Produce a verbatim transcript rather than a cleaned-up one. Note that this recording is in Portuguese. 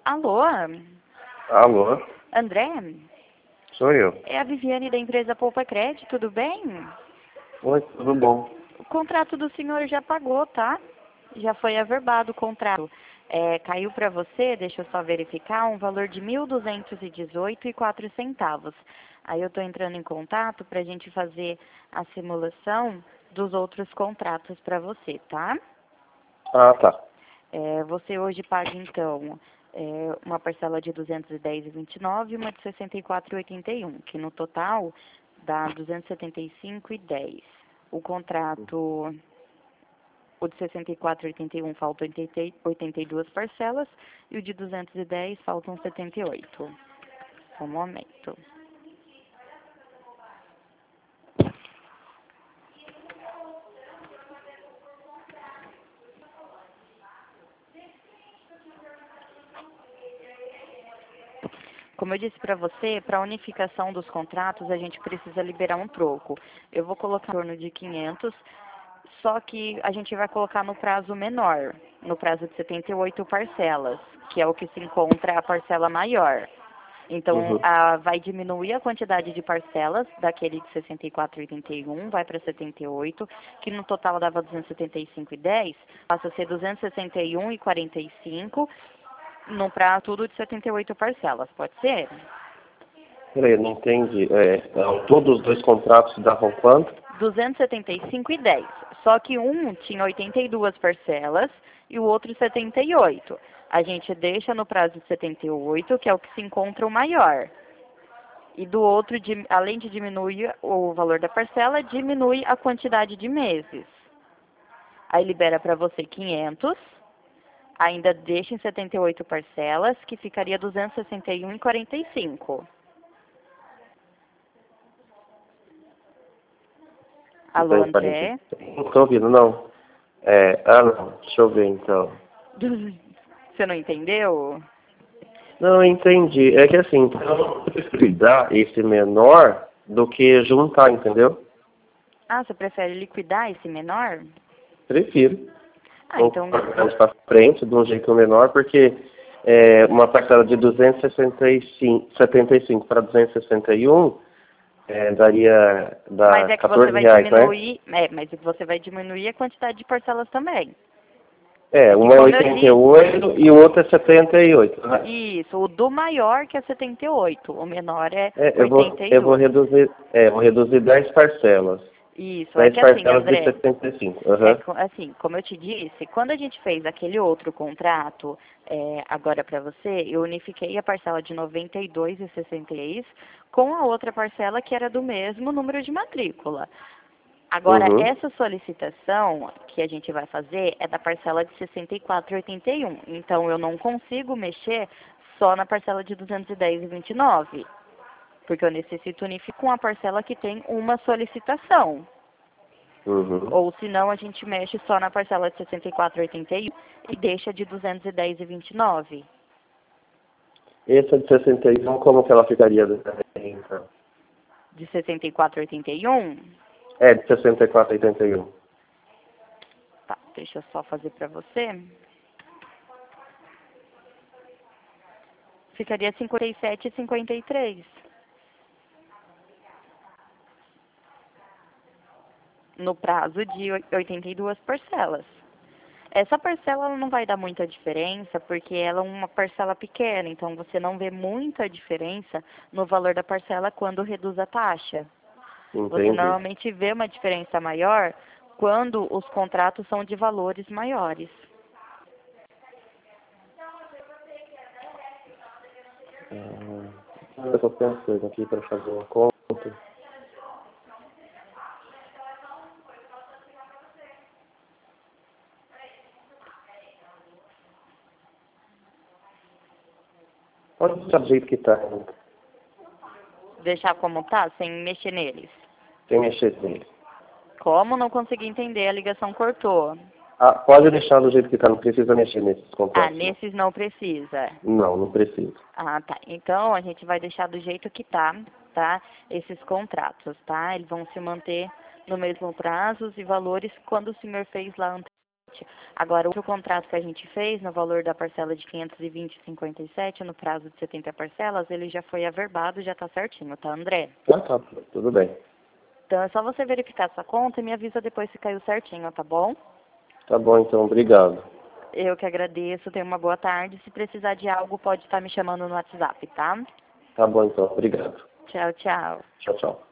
Alô? Alô, André? sou eu. É a Viviane da empresa Poupa Crédito, tudo bem? Oi, tudo bom? O contrato do senhor já pagou, tá? Já foi averbado o contrato. É, caiu para você, deixa eu só verificar, um valor de mil duzentos e dezoito e quatro centavos. Aí eu estou entrando em contato para a gente fazer a simulação dos outros contratos para você, tá? Ah, tá. É, você hoje paga, então, é, uma parcela de duzentos e dez e vinte e nove e uma de sessenta e quatro e oitenta e um, que no total dá duzentos e setenta e cinco e dez. O contrato, o de sessenta e quatro e oitenta e um faltam oitenta e duas parcelas e o de duzentos e dez faltam setenta e oito. Um momento. Como eu disse para você, para a unificação dos contratos, a gente precisa liberar um troco. Eu vou colocar em torno de quinhentos, só que a gente vai colocar no prazo menor, no prazo de setenta e oito parcelas, que é o que se encontra a parcela maior. Então, Uhum. a, vai diminuir a quantidade de parcelas daquele de sessenta e quatro e oitenta e um, vai para setenta e oito, que no total dava duzentos e setenta e cinco e dez, passa a ser duzentos e sessenta e um e quarenta e cinco, no prazo tudo de setenta e oito parcelas, pode ser? Peraí, não entendi. É, não, todos os dois contratos davam quanto? duzentos e setenta e cinco e dez. Só que um tinha oitenta e duas parcelas e o outro setenta e oito. A gente deixa no prazo de setenta e oito, que é o que se encontra o maior. E do outro, além de diminuir o valor da parcela, diminui a quantidade de meses. Aí libera para você quinhentos, ainda deixa em setenta e oito parcelas, que ficaria duzentos e sessenta e um e quarenta e cinco. Alô, André? Não estou ouvindo, não. É, ah, não. Deixa eu ver, então. Você não entendeu? Não, eu entendi. É que assim, eu não prefiro dar esse menor do que juntar, entendeu? Ah, você prefere liquidar esse menor? Prefiro. Ah, Vamos então, mais para frente, de um jeito menor, porque é, uma parcela de duzentos e setenta e cinco para duzentos e sessenta e um é, daria mas dá é que você quatorze vai reais, né? diminuir, é, mas é que você vai diminuir a quantidade de parcelas também. É, É que um é como eu oitenta e disse, oito e o outro é setenta e oito, né? isso, o do maior que é setenta e oito, o menor é É, eu vou, eu vou oitenta e duas. reduzir, é, vou reduzir dez parcelas. Isso, é dez que assim, parcelas de André, setenta e cinco. é, Aham. co- assim, como eu te disse, quando a gente fez aquele outro contrato, é, agora para você, eu unifiquei a parcela de noventa e dois e sessenta e seis com a outra parcela que era do mesmo número de matrícula. Agora, Uhum. essa solicitação que a gente vai fazer é da parcela de sessenta e quatro e oitenta e um. Então, eu não consigo mexer só na parcela de duzentos e dez e vinte e nove, porque eu necessito unificar com a parcela que tem uma solicitação. Uhum. Ou senão a gente mexe só na parcela de sessenta e quatro e oitenta e um e deixa de duzentos e dez e vinte e nove. Essa de sessenta e um, como que ela ficaria? Então? De sessenta e quatro e oitenta e um, É, de sessenta e quatro e oitenta e um. tá, deixa eu só fazer para você. Ficaria cinquenta e sete e cinquenta e três. No prazo de oitenta e duas parcelas. Essa parcela ela não vai dar muita diferença, porque ela é uma parcela pequena, então você não vê muita diferença no valor da parcela quando reduz a taxa. Você Entendi. normalmente vê uma diferença maior quando os contratos são de valores maiores. Ah, eu estou pensando aqui para fazer uma conta. Pode deixar do jeito que está, Deixar como tá, sem mexer neles. sem mexer nele. Como não consegui entender, a ligação cortou. Ah, pode deixar do jeito que está, não precisa mexer nesses Ah, contratos, não. nesses não precisa. Não, não precisa. Ah, tá. Então a gente vai deixar do jeito que tá, tá? Esses contratos, tá? Eles vão se manter no mesmo prazos e valores quando o senhor fez lá antes. Agora, o contrato que a gente fez, no valor da parcela de quinhentos e vinte e cinquenta e sete, no prazo de setenta parcelas, ele já foi averbado, já está certinho, tá, André? Ah, tá, tudo bem. Então, é só você verificar sua conta e me avisa depois se caiu certinho, tá bom? Tá bom, então, obrigado. Eu que agradeço, tenha uma boa tarde. Se precisar de algo, pode estar me chamando no WhatsApp, tá? Tá bom, então, obrigado. Tchau, tchau. Tchau, tchau.